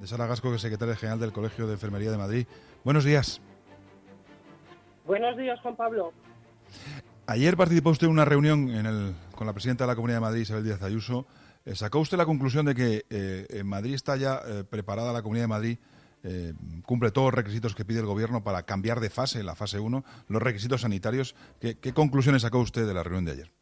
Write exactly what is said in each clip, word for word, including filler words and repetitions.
Sara Gasco, que es secretaria general del Colegio de Enfermería de Madrid. Buenos días. Buenos días, Juan Pablo. Ayer participó usted en una reunión en el, con la presidenta de la Comunidad de Madrid, Isabel Díaz Ayuso. Eh, ¿Sacó usted la conclusión de que eh, en Madrid está ya eh, preparada la Comunidad de Madrid, eh, cumple todos los requisitos que pide el Gobierno para cambiar de fase, la fase uno, los requisitos sanitarios? ¿Qué, qué conclusiones sacó usted de la reunión de ayer?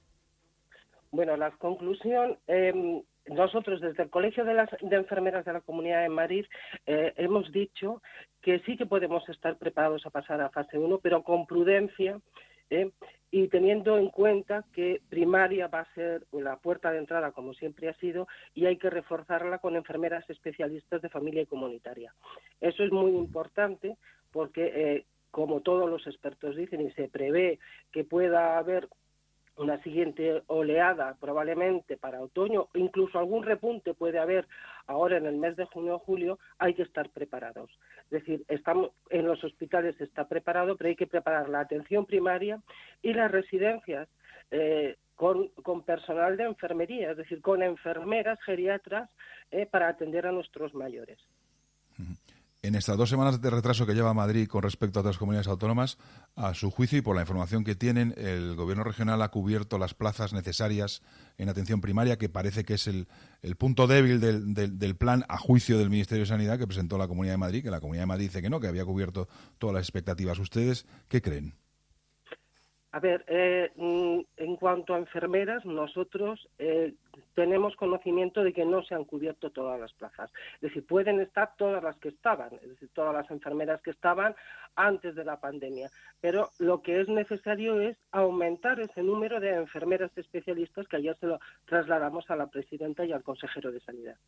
Bueno, la conclusión... Eh... Nosotros, desde el Colegio de, las, de Enfermeras de la Comunidad de Madrid, eh, hemos dicho que sí que podemos estar preparados a pasar a fase uno, pero con prudencia eh, y teniendo en cuenta que primaria va a ser la puerta de entrada, como siempre ha sido, y hay que reforzarla con enfermeras especialistas de familia y comunitaria. Eso es muy importante porque, eh, como todos los expertos dicen, y se prevé que pueda haber una siguiente oleada probablemente para otoño, incluso algún repunte puede haber ahora en el mes de junio o julio, hay que estar preparados. Es decir, estamos en los hospitales está preparado, pero hay que preparar la atención primaria y las residencias eh, con, con personal de enfermería, es decir, con enfermeras geriatras eh, para atender a nuestros mayores. En estas dos semanas de retraso que lleva Madrid con respecto a otras comunidades autónomas, a su juicio y por la información que tienen, el Gobierno regional ha cubierto las plazas necesarias en atención primaria, que parece que es el, el punto débil del, del, del plan, a juicio del Ministerio de Sanidad, que presentó la Comunidad de Madrid, que la Comunidad de Madrid dice que no, que había cubierto todas las expectativas. ¿Ustedes qué creen? A ver, eh, en cuanto a enfermeras, nosotros eh, tenemos conocimiento de que no se han cubierto todas las plazas. Es decir, pueden estar todas las que estaban, es decir, todas las enfermeras que estaban antes de la pandemia. Pero lo que es necesario es aumentar ese número de enfermeras especialistas que ayer se lo trasladamos a la presidenta y al consejero de Sanidad.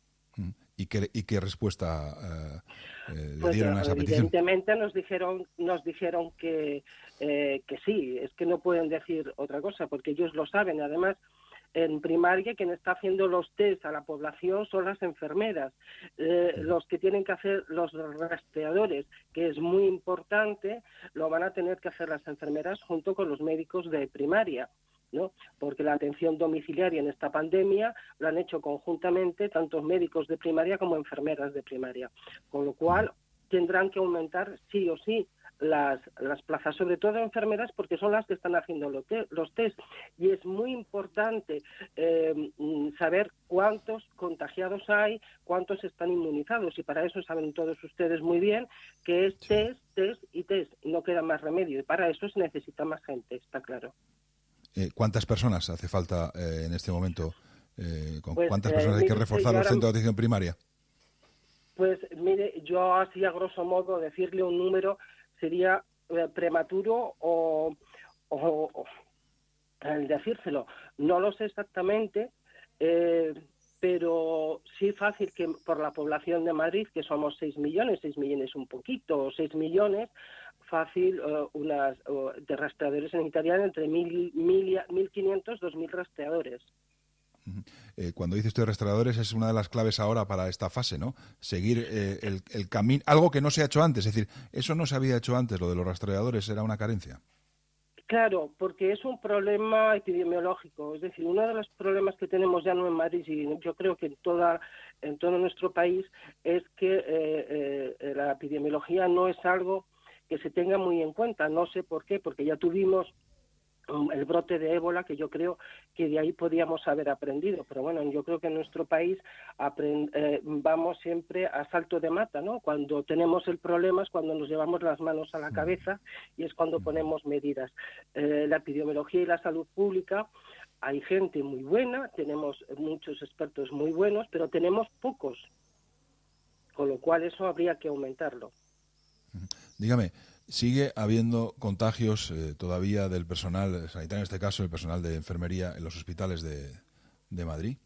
¿Y qué, y qué respuesta eh, eh, pues, dieron a esa petición? Evidentemente nos dijeron, nos dijeron que, eh, que sí, es que no pueden decir otra cosa, porque ellos lo saben. Además, en primaria quien está haciendo los test a la población son las enfermeras, eh, sí. Los que tienen que hacer los rastreadores, que es muy importante, lo van a tener que hacer las enfermeras junto con los médicos de primaria, ¿no? Porque la atención domiciliaria en esta pandemia lo han hecho conjuntamente tanto médicos de primaria como enfermeras de primaria, con lo cual tendrán que aumentar sí o sí las, las plazas, sobre todo enfermeras, porque son las que están haciendo los, te los test, y es muy importante eh, saber cuántos contagiados hay, cuántos están inmunizados, y para eso saben todos ustedes muy bien que es test, test y test, y no queda más remedio, y para eso se necesita más gente, está claro. Eh, ¿Cuántas personas hace falta eh, en este momento? Eh, ¿Con pues, cuántas personas eh, hay que reforzar los centros de atención primaria? Pues mire, yo así a grosso modo decirle un número sería eh, prematuro o, o, o el decírselo. No lo sé exactamente, eh, pero sí fácil que por la población de Madrid, que somos seis millones, seis millones un poquito, o seis millones, fácil uh, unas uh, de rastreadores sanitarios entre mil, mil, mil quinientos, dos mil rastreadores. Eh, cuando dice usted rastreadores es una de las claves ahora para esta fase, ¿no? Seguir eh, el, el camino, algo que no se ha hecho antes, es decir, eso no se había hecho antes, lo de los rastreadores era una carencia. Claro, porque es un problema epidemiológico, es decir, uno de los problemas que tenemos ya no en Madrid y yo creo que en toda en todo nuestro país es que eh, eh, la epidemiología no es algo que se tenga muy en cuenta, no sé por qué, porque ya tuvimos el brote de ébola, que yo creo que de ahí podíamos haber aprendido, pero bueno, yo creo que en nuestro país aprend eh, vamos siempre a salto de mata, ¿no? Cuando tenemos el problema es cuando nos llevamos las manos a la cabeza y es cuando ponemos medidas. Eh, la epidemiología y la salud pública, hay gente muy buena, tenemos muchos expertos muy buenos, pero tenemos pocos, con lo cual eso habría que aumentarlo. Dígame, ¿sigue habiendo contagios eh, todavía del personal sanitario, en este caso el personal de enfermería en los hospitales de, de Madrid?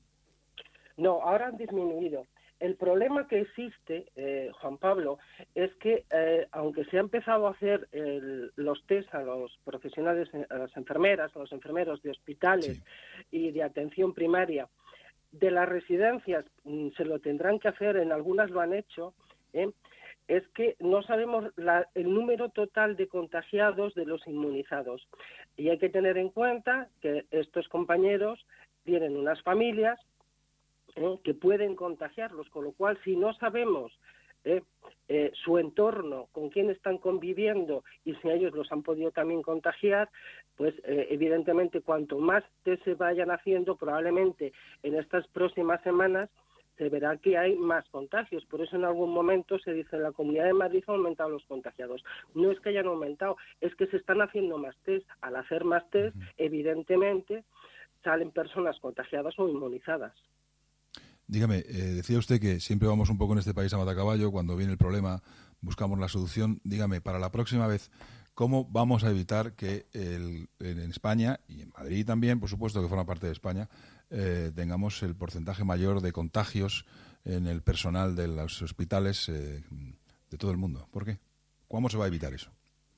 No, ahora han disminuido. El problema que existe, eh, Juan Pablo, es que eh, aunque se ha empezado a hacer el, los test a los profesionales, a las enfermeras, a los enfermeros de hospitales sí. y de atención primaria, de las residencias mmm, se lo tendrán que hacer, en algunas lo han hecho, ¿eh? es que no sabemos la, el número total de contagiados de los inmunizados. Y hay que tener en cuenta que estos compañeros tienen unas familias ¿eh? que pueden contagiarlos, con lo cual si no sabemos eh, eh, su entorno, con quién están conviviendo y si ellos los han podido también contagiar, pues eh, evidentemente cuanto más test se vayan haciendo, probablemente en estas próximas semanas se verá que hay más contagios. Por eso en algún momento se dice en la Comunidad de Madrid han aumentado los contagiados. No es que hayan aumentado, es que se están haciendo más test. Al hacer más test, uh-huh. evidentemente salen personas contagiadas o inmunizadas. Dígame, eh, decía usted que siempre vamos un poco en este país a matacaballo, cuando viene el problema buscamos la solución. Dígame, para la próxima vez, ¿cómo vamos a evitar que el, en España, y en Madrid también, por supuesto que forma parte de España, eh, tengamos el porcentaje mayor de contagios en el personal de los hospitales eh, de todo el mundo? ¿Por qué? ¿Cómo se va a evitar eso?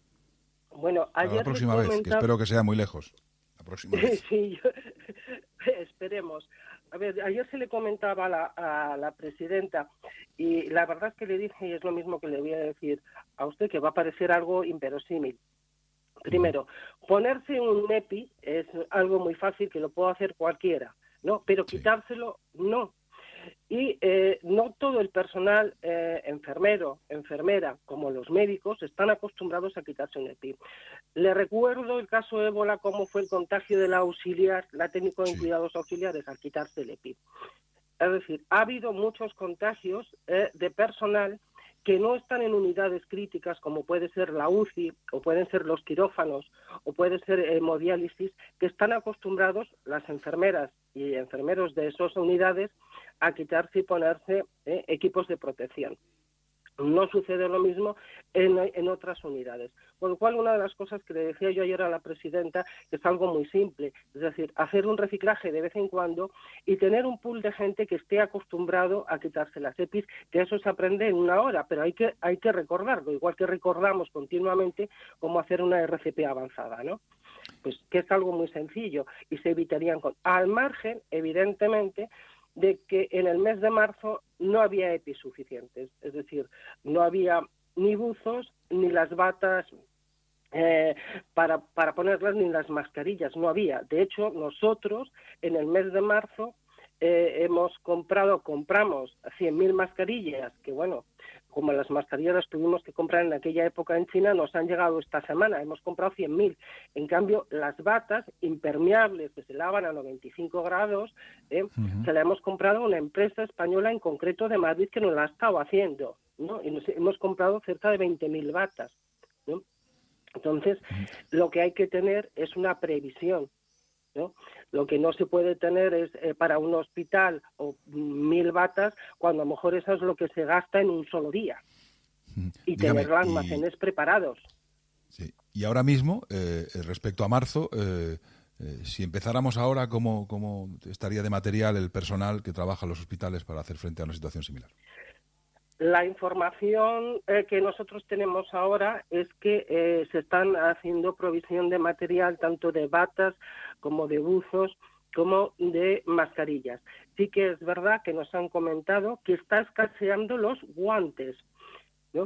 Bueno, ayer la próxima vez, comentaba... que espero que sea muy lejos. La próxima vez. Sí, yo... esperemos. A ver, ayer se le comentaba a la, a la presidenta y la verdad es que le dije, y es lo mismo que le voy a decir a usted, que va a parecer algo inverosímil. Primero, ponerse un EPI es algo muy fácil, que lo puede hacer cualquiera, ¿no? Pero quitárselo, no. Y eh, no todo el personal eh, enfermero, enfermera, como los médicos, están acostumbrados a quitarse un EPI. Le recuerdo el caso de ébola, cómo fue el contagio de la auxiliar, la técnico en sí. cuidados auxiliares, al quitarse el EPI. Es decir, ha habido muchos contagios eh, de personal que no están en unidades críticas, como puede ser la U C I, o pueden ser los quirófanos, o puede ser hemodiálisis, que están acostumbrados las enfermeras y enfermeros de esas unidades a quitarse y ponerse eh, equipos de protección. No sucede lo mismo en, en otras unidades. Con lo cual, una de las cosas que le decía yo ayer a la presidenta es algo muy simple, es decir, hacer un reciclaje de vez en cuando y tener un pool de gente que esté acostumbrado a quitarse las EPIs, que eso se aprende en una hora, pero hay que, hay que recordarlo, igual que recordamos continuamente cómo hacer una R C P avanzada, ¿no? Pues que es algo muy sencillo y se evitarían, con, al margen, evidentemente, de que en el mes de marzo no había EPIs suficientes, es decir, no había ni buzos ni las batas eh, para, para ponerlas ni las mascarillas, no había. De hecho, nosotros en el mes de marzo eh, hemos comprado, compramos cien mil mascarillas, que bueno, como las mascarillas las tuvimos que comprar en aquella época en China, nos han llegado esta semana, hemos comprado cien mil. En cambio, las batas impermeables que se lavan a noventa y cinco grados, eh, uh-huh. se las hemos comprado a una empresa española en concreto de Madrid que nos la ha estado haciendo, ¿no? Y nos hemos comprado cerca de veinte mil batas, ¿no? Entonces, uh-huh. lo que hay que tener es una previsión, ¿no? Lo que no se puede tener es eh, para un hospital o mil batas, cuando a lo mejor eso es lo que se gasta en un solo día. Y Dígame, tener los almacenes y... preparados. Sí. Y ahora mismo, eh, respecto a marzo, eh, eh, si empezáramos ahora, ¿cómo, ¿cómo estaría de material el personal que trabaja en los hospitales para hacer frente a una situación similar? La información eh, que nosotros tenemos ahora es que eh, se están haciendo provisión de material tanto de batas como de buzos como de mascarillas. Sí que es verdad que nos han comentado que está escaseando los guantes, ¿no?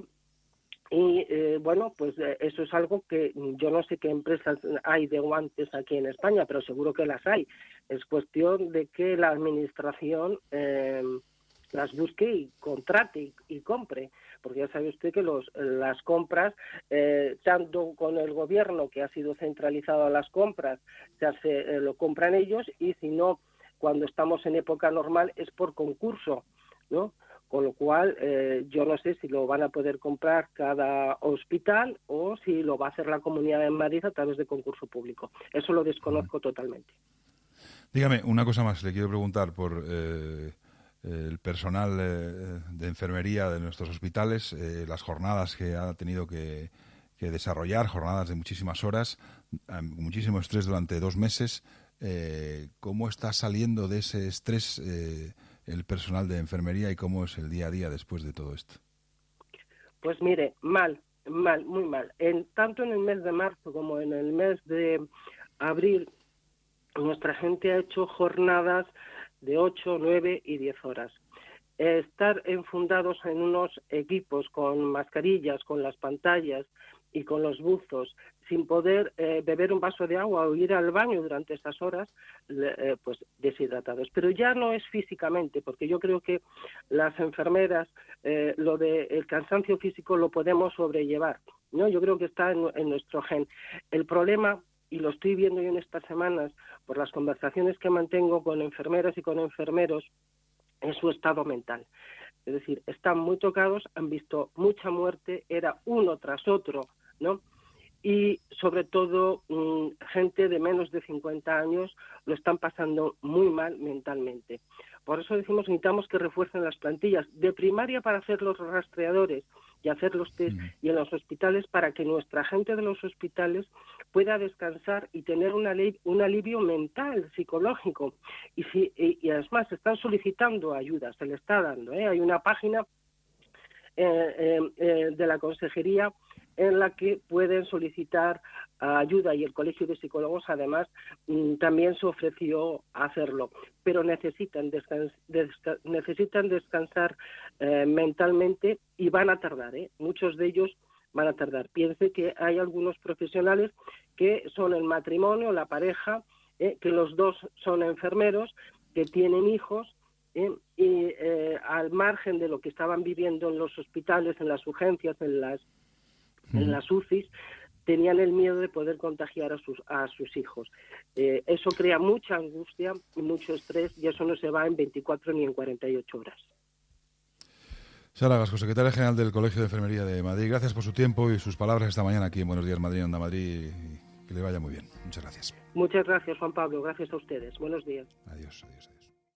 Y eh, bueno, pues eh, eso es algo que yo no sé qué empresas hay de guantes aquí en España, pero seguro que las hay. Es cuestión de que la administración eh, las busque y contrate y, y compre, porque ya sabe usted que los, las compras, eh, tanto con el gobierno, que ha sido centralizado a las compras, se hace, eh, lo compran ellos, y si no, cuando estamos en época normal, es por concurso, ¿no? Con lo cual, eh, yo no sé si lo van a poder comprar cada hospital o si lo va a hacer la Comunidad de Madrid a través de concurso público. Eso lo desconozco totalmente. Dígame, una cosa más, le quiero preguntar por... Eh... el personal eh, de enfermería de nuestros hospitales, eh, las jornadas que ha tenido que, que desarrollar, jornadas de muchísimas horas, eh, muchísimo estrés durante dos meses. Eh, ¿Cómo está saliendo de ese estrés eh, el personal de enfermería y cómo es el día a día después de todo esto? Pues mire, mal, mal, muy mal. En, tanto en el mes de marzo como en el mes de abril, nuestra gente ha hecho jornadas de ocho, nueve y diez horas. Estar enfundados en unos equipos con mascarillas, con las pantallas y con los buzos, sin poder eh, beber un vaso de agua o ir al baño durante esas horas, eh, pues deshidratados. Pero ya no es físicamente, porque yo creo que las enfermeras, eh, lo del cansancio físico lo podemos sobrellevar, ¿no? Yo creo que está en, en nuestro gen. El problema, y lo estoy viendo yo en estas semanas por las conversaciones que mantengo con enfermeras y con enfermeros, es su estado mental. Es decir, están muy tocados, han visto mucha muerte, era uno tras otro, ¿no? Y sobre todo mmm, gente de menos de cincuenta años lo están pasando muy mal mentalmente. Por eso decimos necesitamos que refuercen las plantillas de primaria para hacer los rastreadores y hacer los test, mm. y en los hospitales para que nuestra gente de los hospitales pueda descansar y tener una ley, un alivio mental, psicológico. Y, si, y, y además están solicitando ayuda, se le está dando, ¿eh? Hay una página eh, eh, eh, de la consejería en la que pueden solicitar ayuda, y el Colegio de Psicólogos además también se ofreció a hacerlo, pero necesitan, descans desca necesitan descansar eh, mentalmente, y van a tardar, ¿eh? Muchos de ellos van a tardar. Piense que hay algunos profesionales que son el matrimonio, la pareja, eh, que los dos son enfermeros, que tienen hijos, eh, y eh, al margen de lo que estaban viviendo en los hospitales, en las urgencias, en las en las U C Is, tenían el miedo de poder contagiar a sus a sus hijos. Eh, eso crea mucha angustia y mucho estrés, y eso no se va en veinticuatro ni en cuarenta y ocho horas. Sara Gasco, secretaria general del Colegio de Enfermería de Madrid, gracias por su tiempo y sus palabras esta mañana aquí en Buenos Días Madrid, Onda Madrid, y que le vaya muy bien. Muchas gracias. Muchas gracias, Juan Pablo. Gracias a ustedes. Buenos días. Adiós, adiós, adiós.